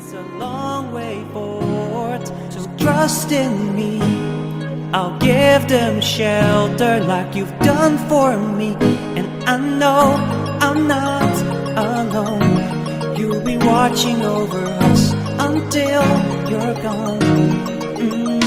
It's a long way forward, so trust in me. I'll give them shelter like you've done for me. And I know I'm not alone. You'll be watching over us until you're gone.